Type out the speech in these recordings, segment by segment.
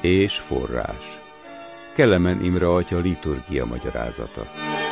és forrás. Kelemen Imre atya liturgia magyarázata.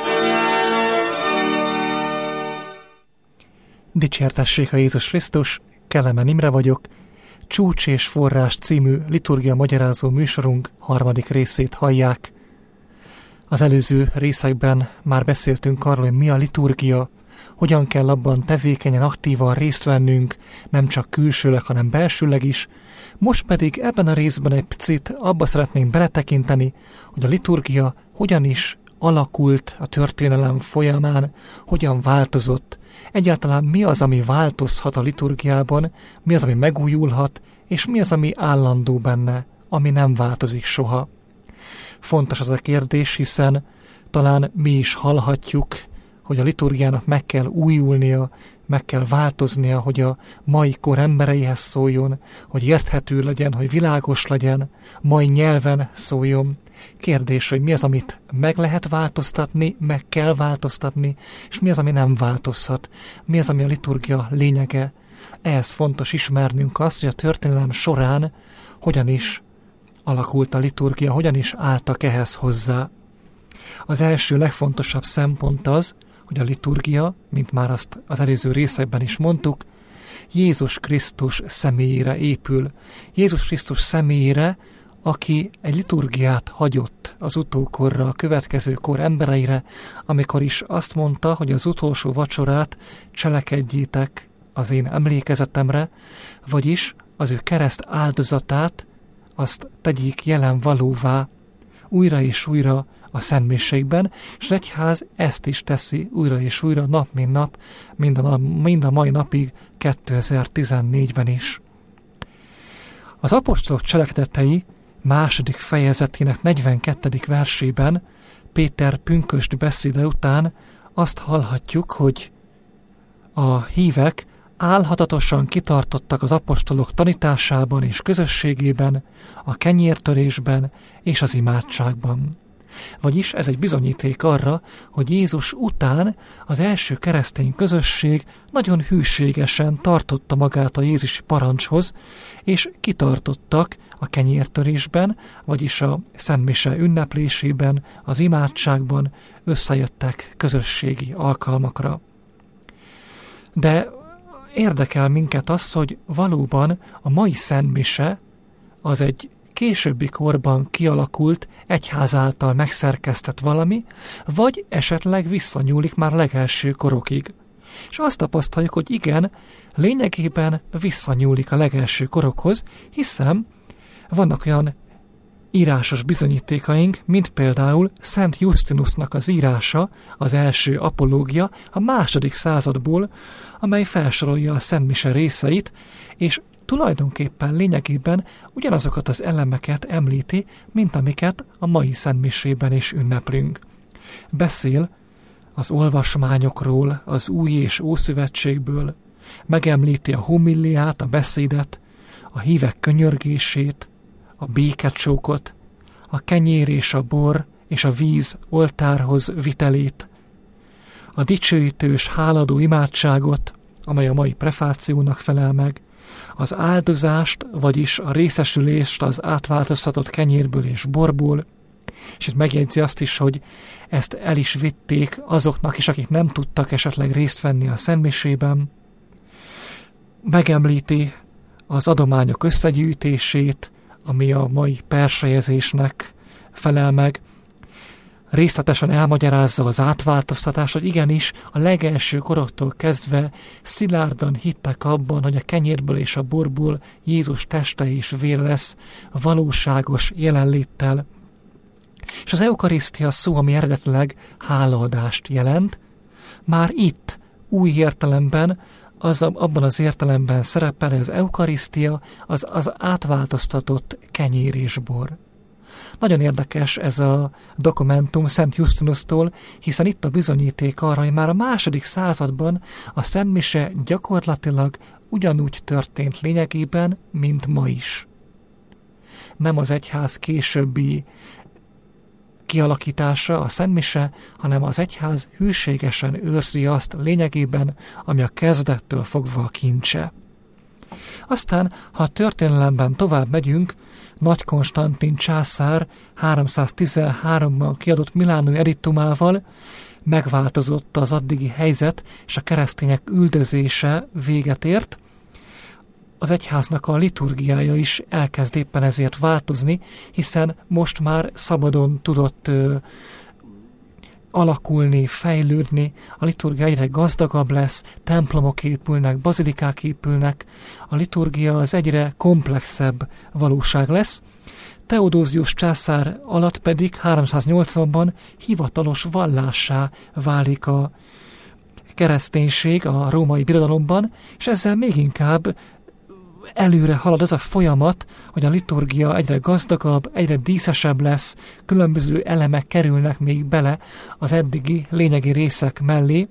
Dicsértessék a Jézus Krisztus, Kelemen Imre vagyok. Csúcs és forrás című liturgia magyarázó műsorunk 3. részét hallják. Az előző részekben már beszéltünk arról, hogy mi a liturgia, hogyan kell abban tevékenyen, aktívan részt vennünk, nem csak külsőleg, hanem belsőleg is. Most pedig ebben a részben egy picit abba szeretnénk beletekinteni, hogy a liturgia hogyan is alakult a történelem folyamán, hogyan változott. Egyáltalán mi az, ami változhat a liturgiában, mi az, ami megújulhat, és mi az, ami állandó benne, ami nem változik soha. Fontos az a kérdés, hiszen talán mi is hallhatjuk, hogy a liturgiának meg kell újulnia, meg kell változnia, hogy a mai kor embereihez szóljon, hogy érthető legyen, hogy világos legyen, mai nyelven szóljon. Kérdés, hogy mi az, amit meg lehet változtatni, meg kell változtatni, és mi az, ami nem változhat. Mi az, ami a liturgia lényege. Ehhez fontos ismernünk azt, hogy a történelem során hogyan is alakult a liturgia, hogyan is álltak ehhez hozzá. Az első legfontosabb szempont az, hogy a liturgia, mint már azt az előző részekben is mondtuk, Jézus Krisztus személyére épül. Jézus Krisztus személyére, aki egy liturgiát hagyott az utókorra, a következő kor embereire, amikor is azt mondta, hogy az utolsó vacsorát cselekedjétek az én emlékezetemre, vagyis az ő kereszt áldozatát azt tegyék jelen valóvá újra és újra a szentmiségben, és az egyház ezt is teszi újra és újra, nap mint nap, mind a mai napig, 2014-ben is. Az apostolok cselekedetei második fejezetének 42. versében Péter pünkösd beszéde után azt hallhatjuk, hogy a hívek álhatatosan kitartottak az apostolok tanításában és közösségében, a kenyértörésben és az imádságban. Vagyis ez egy bizonyíték arra, hogy Jézus után az első keresztény közösség nagyon hűségesen tartotta magát a jézusi parancshoz, és kitartottak a kenyértörésben, vagyis a szentmise ünneplésében, az imádságban, összejöttek közösségi alkalmakra. De érdekel minket az, hogy valóban a mai szentmise az egy későbbi korban kialakult, egyház által megszerkesztett valami, vagy esetleg visszanyúlik már legelső korokig. És azt tapasztaljuk, hogy igen, lényegében visszanyúlik a legelső korokhoz, hiszen vannak olyan írásos bizonyítékaink, mint például Szent Justinusnak az írása, az első apológia a 2. századból, amely felsorolja a szentmise részeit, és tulajdonképpen lényegében ugyanazokat az elemeket említi, mint amiket a mai szentmisében is ünneplünk. Beszél az olvasmányokról, az új és ószövetségből, megemlíti a homiliát, a beszédet, a hívek könyörgését, a békecsókot, a kenyér és a bor és a víz oltárhoz vitelét, a dicsőítős, háladó imádságot, amely a mai prefációnak felel meg, az áldozást, vagyis a részesülést az átváltoztatott kenyérből és borból, és itt megjegyzi azt is, hogy ezt el is vitték azoknak is, akik nem tudtak esetleg részt venni a szentmisében. Megemlíti az adományok összegyűjtését, ami a mai persejezésnek felel meg. Részletesen elmagyarázza az átváltoztatást, hogy igenis a legelső koroktól kezdve szilárdan hittek abban, hogy a kenyérből és a borból Jézus teste és vére lesz valóságos jelenléttel. És az eukarisztia szó, ami eredetileg hálaadást jelent, már itt új értelemben, abban az értelemben szerepel, hogy az eukarisztia az átváltoztatott kenyér és bor. Nagyon érdekes ez a dokumentum Szent Justinustól, hiszen itt a bizonyíték arra, hogy már a 2. században a szentmise gyakorlatilag ugyanúgy történt lényegében, mint ma is. Nem az egyház későbbi kialakítása a szentmise, hanem az egyház hűségesen őrzi azt lényegében, ami a kezdettől fogva a kincse. Aztán, ha a történelemben tovább megyünk, Nagy Konstantin császár 313-ban kiadott milánói ediktumával megváltozott az addigi helyzet, és a keresztények üldözése véget ért. Az egyháznak a liturgiája is elkezd éppen ezért változni, hiszen most már szabadon tudott alakulni, fejlődni, a liturgia egyre gazdagabb lesz, templomok épülnek, bazilikák épülnek, a liturgia az egyre komplexebb valóság lesz. Theodósius császár alatt pedig 380-ban hivatalos vallássá válik a kereszténység a római birodalomban, és ezzel még inkább előre halad az a folyamat, hogy a liturgia egyre gazdagabb, egyre díszesebb lesz, különböző elemek kerülnek még bele az eddigi lényegi részek mellé,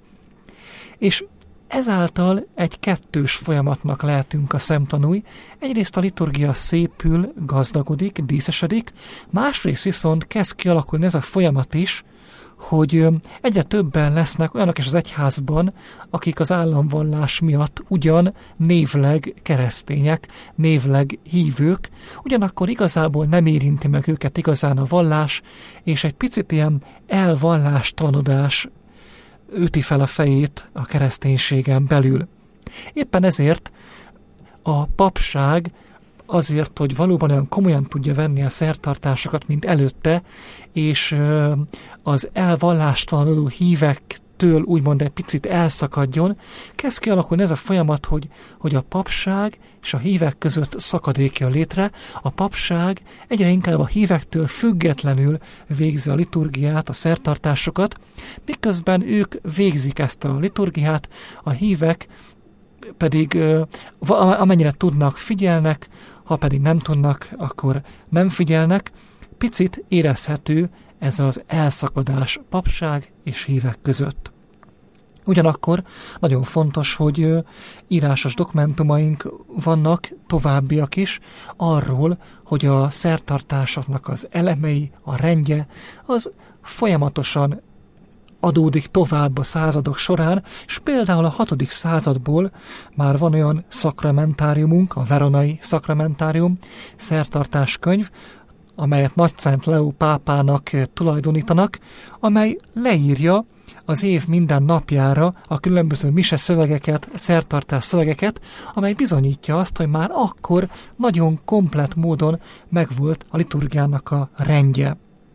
és ezáltal egy kettős folyamatnak lehetünk a szemtanúi. Egyrészt a liturgia szépül, gazdagodik, díszesedik, másrészt viszont kezd kialakulni ez a folyamat is, hogy egyre többen lesznek olyanok is az egyházban, akik az államvallás miatt ugyan névleg keresztények, névleg hívők, ugyanakkor igazából nem érinti meg őket igazán a vallás, és egy picit ilyen elvallástalanodás üti fel a fejét a kereszténységen belül. Éppen ezért a papság azért, hogy valóban olyan komolyan tudja venni a szertartásokat, mint előtte, és az elvallástalanodó hívektől úgymond egy picit elszakadjon, kezd kialakulni ez a folyamat, hogy a papság és a hívek között szakadék jön létre. A papság egyre inkább a hívektől függetlenül végzi a liturgiát, a szertartásokat, miközben ők végzik ezt a liturgiát, a hívek pedig amennyire tudnak, figyelnek, ha pedig nem tudnak, akkor nem figyelnek. Picit érezhető ez az elszakadás papság és hívek között. Ugyanakkor nagyon fontos, hogy írásos dokumentumaink vannak, továbbiak is, arról, hogy a szertartásoknak az elemei, a rendje, az folyamatosan adódik tovább a századok során, és például a 6. századból már van olyan szakramentáriumunk, a veronai szakramentárium, szertartáskönyv, amelyet Nagyszent Leó pápának tulajdonítanak, amely leírja az év minden napjára a különböző mise szövegeket, szertartás szövegeket, amely bizonyítja azt, hogy már akkor nagyon komplett módon megvolt a liturgiának a rendje.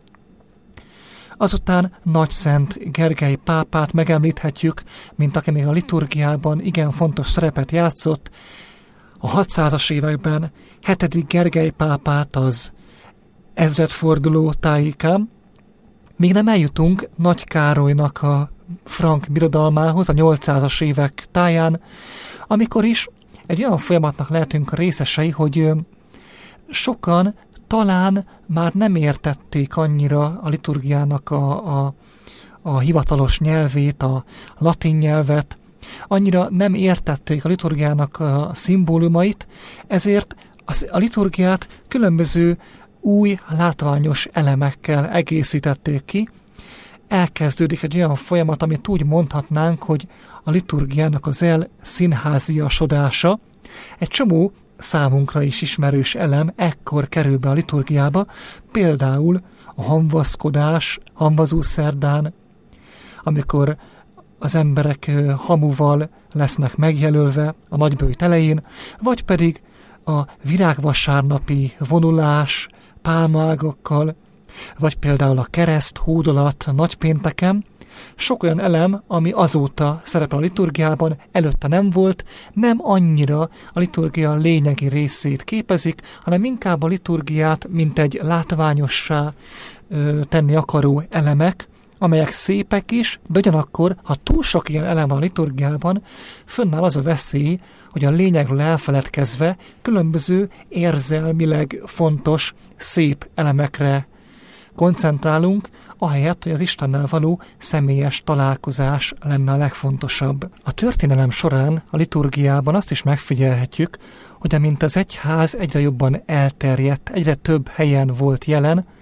Azután Nagyszent Gergely pápát megemlíthetjük, mint aki még a liturgiában igen fontos szerepet játszott. A 600-as években 7. Gergely pápát az ezredforduló tájékán, még nem eljutunk Nagy Károlynak a frank birodalmához a 800-as évek táján, amikor is egy olyan folyamatnak lehetünk a részesei, hogy sokan talán már nem értették annyira a liturgiának a hivatalos nyelvét, a latin nyelvet, annyira nem értették a liturgiának a szimbólumait, ezért a liturgiát különböző új, látványos elemekkel egészítették ki. Elkezdődik egy olyan folyamat, amit úgy mondhatnánk, hogy a liturgiának az elszínháziasodása. Egy csomó számunkra is ismerős elem ekkor kerül be a liturgiába, például a hamvaszkodás, hamvazószerdán, amikor az emberek hamuval lesznek megjelölve a nagyböjt elején, vagy pedig a virágvasárnapi vonulás pálmaágakkal, vagy például a kereszt hódolat nagypénteken. Sok olyan elem, ami azóta szerepel a liturgiában, előtte nem volt, nem annyira a liturgia lényegi részét képezik, hanem inkább a liturgiát, mint egy látványossá tenni akaró elemek, amelyek szépek is, de ugyanakkor, ha túl sok ilyen elem van a liturgiában, fönnáll az a veszély, hogy a lényegről elfeledkezve különböző érzelmileg fontos, szép elemekre koncentrálunk, ahelyett, hogy az Istennel való személyes találkozás lenne a legfontosabb. A történelem során a liturgiában azt is megfigyelhetjük, hogy amint az egyház egyre jobban elterjedt, egyre több helyen volt jelen,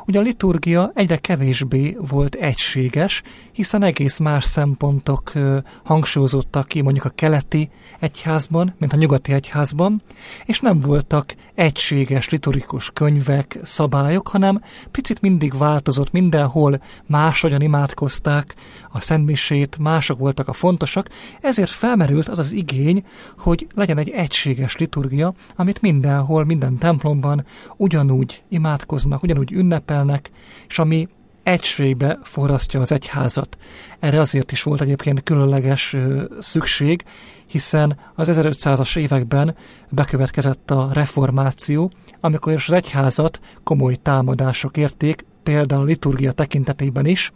Ugye a liturgia egyre kevésbé volt egységes, hiszen egész más szempontok hangsúlyozottak ki mondjuk a keleti egyházban, mint a nyugati egyházban, és nem voltak egységes liturgikus könyvek, szabályok, hanem picit mindig változott, mindenhol máshogyan imádkozták a szentmisét, mások voltak a fontosak, ezért felmerült az az igény, hogy legyen egy egységes liturgia, amit mindenhol, minden templomban ugyanúgy imádkoznak, ugyanúgy ünnepelnek, és ami egységbe forrasztja az egyházat. Erre azért is volt egyébként különleges szükség, hiszen az 1500-as években bekövetkezett a reformáció, amikor is az egyházat komoly támadások érték, például a liturgia tekintetében is,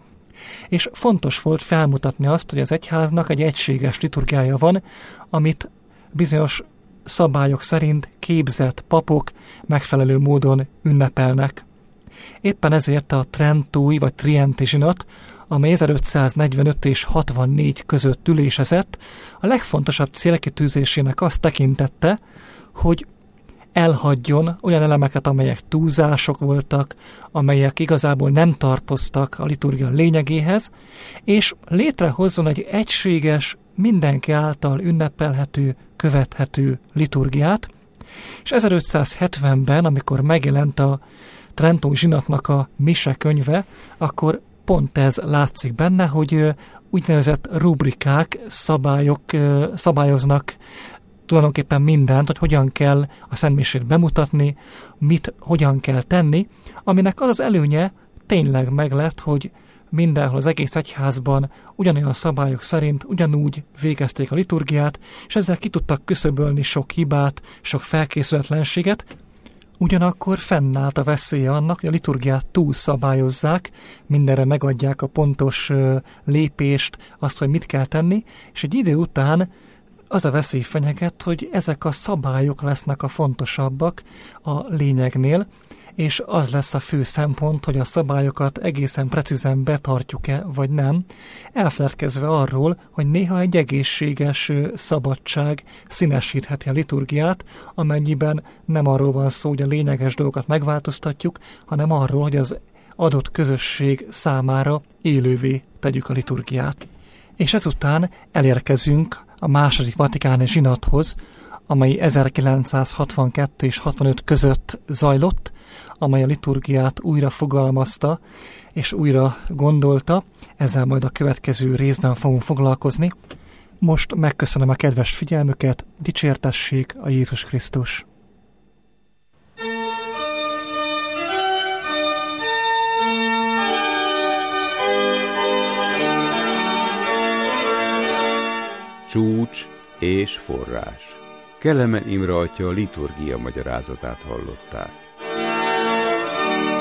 és fontos volt felmutatni azt, hogy az egyháznak egy egységes liturgiája van, amit bizonyos szabályok szerint képzett papok megfelelő módon ünnepelnek. Éppen ezért a Trentúi vagy Trienti zsinat, amely 1545 és 64 között ülésezett, a legfontosabb célkitűzésének azt tekintette, hogy elhagyjon olyan elemeket, amelyek túlzások voltak, amelyek igazából nem tartoztak a liturgia lényegéhez, és létrehozzon egy egységes, mindenki által ünnepelhető, követhető liturgiát, és 1570-ben, amikor megjelent a Trentói zsinatnak a mise könyve, akkor pont ez látszik benne, hogy úgynevezett rubrikák, szabályok szabályoznak tulajdonképpen mindent, hogy hogyan kell a szentmisét bemutatni, hogyan kell tenni, aminek az az előnye tényleg meglett, hogy mindenhol az egész egyházban ugyanolyan szabályok szerint ugyanúgy végezték a liturgiát, és ezzel ki tudtak küszöbölni sok hibát, sok felkészületlenséget. Ugyanakkor fennállt a veszélye annak, hogy a liturgiát túlszabályozzák, mindenre megadják a pontos lépést, azt, hogy mit kell tenni, és egy idő után az a veszély fenyeget, hogy ezek a szabályok lesznek a fontosabbak a lényegnél, és az lesz a fő szempont, hogy a szabályokat egészen precízen betartjuk-e, vagy nem, elfeledkezve arról, hogy néha egy egészséges szabadság színesítheti a liturgiát, amennyiben nem arról van szó, hogy a lényeges dolgokat megváltoztatjuk, hanem arról, hogy az adott közösség számára élővé tegyük a liturgiát. És ezután elérkezünk a második vatikáni zsinathoz, amely 1962 és 65 között zajlott, amely a liturgiát újra fogalmazta és újra gondolta. Ezzel majd a következő részben fogunk foglalkozni. Most megköszönöm a kedves figyelmüket, dicsértessék a Jézus Krisztus! Csúcs és forrás. Kelemen Imre atya liturgia magyarázatát hallották.